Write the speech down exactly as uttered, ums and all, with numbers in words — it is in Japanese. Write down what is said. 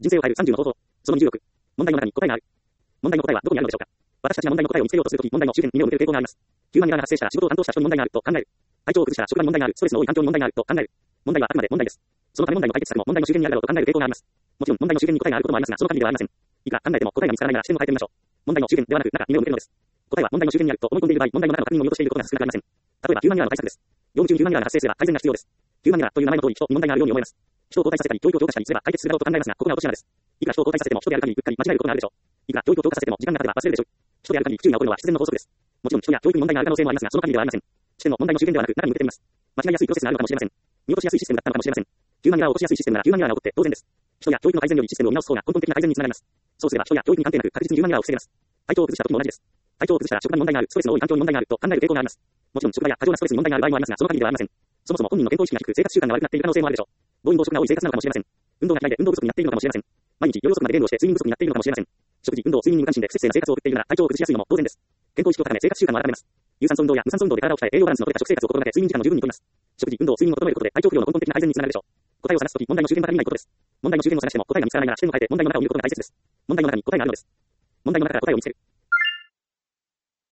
人生を変えるさんじゅうの方法。そのにじゅうろく。問題の中に答えがある。問題の答えはどこにあるのでしょうか。私たちが問題の答えを見つけようとするとき、問題の周辺に目を向ける傾向があります。ヒューマンエラーが発生したら仕事を担当した人に問題があると考える。体調を崩したら職場に問題がある。ストレスの多い環境に問題があると考える。問題はあくまで問題です。そのため問題の解決策も問題の周辺にあるだろうと考える傾向があります。もちろん問題の周辺に答えがあることもありますが、その限りではありません。いくら考えても答えが見つからないなら視点を変えてみましょう。問題の周辺ではなく中に目を向けるのです。答えは問題の周辺にあると思い込んでいる場合、問題の中の確認を見落としていることが少なくありません。例えばヒューマンエラーの対策です。業務中にヒューマンエラーが発生すれば改善が必要です。ヒューマンエラーという名前の通り人に問題があるように思えます。人を交代させたり教育を強化したりすれば解決するだろうと考えますが、ここが落とし穴です。いくら人を交代させても人である限りうっかり間違えることがあるでしょう。いくら教育を強化させても時間が経てば忘れるでしょう。人である限り不注意が起こるのは必然の法則です。もちろん人や教育に問題がある可能性もありますが、その限りではありません。視点も問題の周辺ではなく中に向けてみます。間違いやすいプロセスがあるのかもしれません。見落としやすいシステムだったのかもしれません。ヒューマンエラーを起こしやすいシステムならヒューマンエラーが起こって当然です。人や教育の改善よりシステムを見直す方が根本的な改善につながります。そうすれば人や教育に関係なく確実にヒューマンエラーを防げます。体調を崩した時も同じです。体調を崩したら職場に問題がある、ストレスの多い環境に問題があると考える傾向があります。もちろん職場や過剰なストレスに問題がある場合もありますが、その限りではありません。そもそも本人の健康意識が低く生活習慣が悪くなっている可能性もあるでしょう。暴飲暴食が多い生活なのかもしれません。運動が嫌いで運動不足になっているのかもしれません。毎日夜遅くまでゲームをして睡眠不足になっているのかもしれません。食事、運動、睡眠に無関心で不節制な生活を送っているなら体調を崩しやすいのも当然です。健康意識を高め生活習慣を改めます。有酸素運動や無酸素運動で体を鍛え栄養バランスの取れた食生活を心がけ睡眠時間を十分にとります。食事、運動、睡眠を整えることで体調不良の根本的な改善につながるでしょう。答えを探すとき問題の周辺ばかり見ないことです。問題の周辺を探しても答えが見つからないなら視点を変えて問題の中を見ることが大切です。問題の中に答えがあるのです。問題の中から答えを見つける。